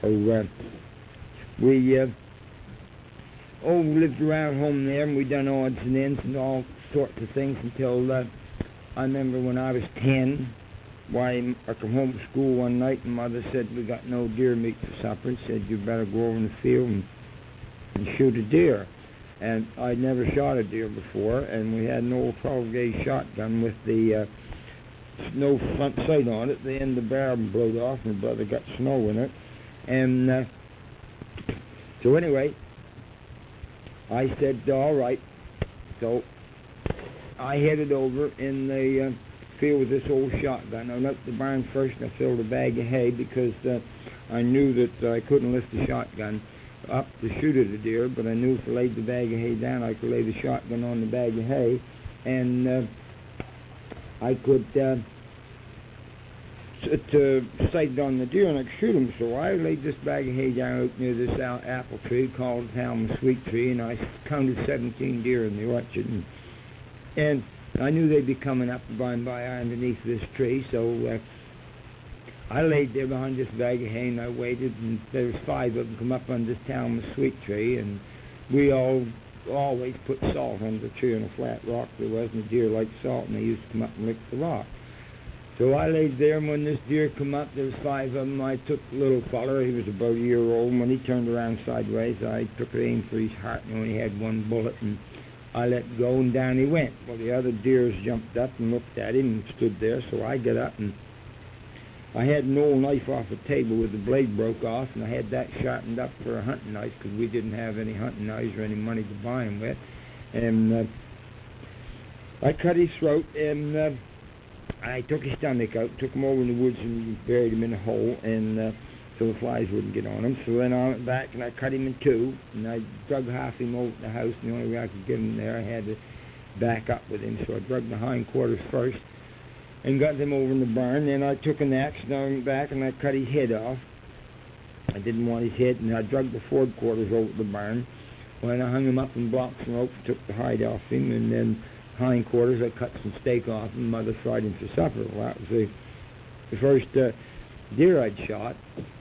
So we lived around home there, and we done odds and ends and all sorts of things until I remember when I was 10. Why, I come home from school one night and Mother said, we got no deer meat for supper, and said, you better go over in the field and shoot a deer. And I'd never shot a deer before, and we had an old 12-gauge shotgun with the no front sight on it. The end of the barrel blowed off, and my brother got snow in it. And so anyway, I said, all right. So I headed over in the field with this old shotgun. I went up to the barn first, and I filled a bag of hay because I knew that I couldn't lift the shotgun up to shoot at a deer, but I knew if I laid the bag of hay down, I could lay the shotgun on the bag of hay, and I could sight it on the deer, and I could shoot him. So I laid this bag of hay down out near this apple tree called Talma Sweet Tree, and I counted 17 deer in the orchard, and I knew they'd be coming up by and by underneath this tree, so I laid there behind this bag of hay, and I waited, and there was 5 of them come up on this Talma Sweet Tree, and we always put salt on the tree on a flat rock. There wasn't a deer like salt, and they used to come up and lick the rock. So I laid there, and when this deer come up, there was 5 of them. I took the little feller, he was about a year old, and when he turned around sideways, I took aim for his heart, and he only had 1 bullet, and I let go, and down he went. Well, the other deers jumped up and looked at him and stood there, so I got up, and I had an old knife off the table with the blade broke off, and I had that sharpened up for a hunting knife because we didn't have any hunting knives or any money to buy them with. And I cut his throat, and I took his stomach out, took him over in the woods and buried him in a hole, and so the flies wouldn't get on him. So then I went back and I cut him in 2, and I drug half him over to the house, and the only way I could get him there, I had to back up with him. So I drug the hindquarters first and got them over in the barn. Then I took an axe, and I went back and I cut his head off. I didn't want his head, and I drug the forequarters over to the barn. When I hung him up in blocks and rope, took the hide off him, and then hindquarters, I cut some steak off, and Mother fried him for supper. Well, that was the first deer I'd shot.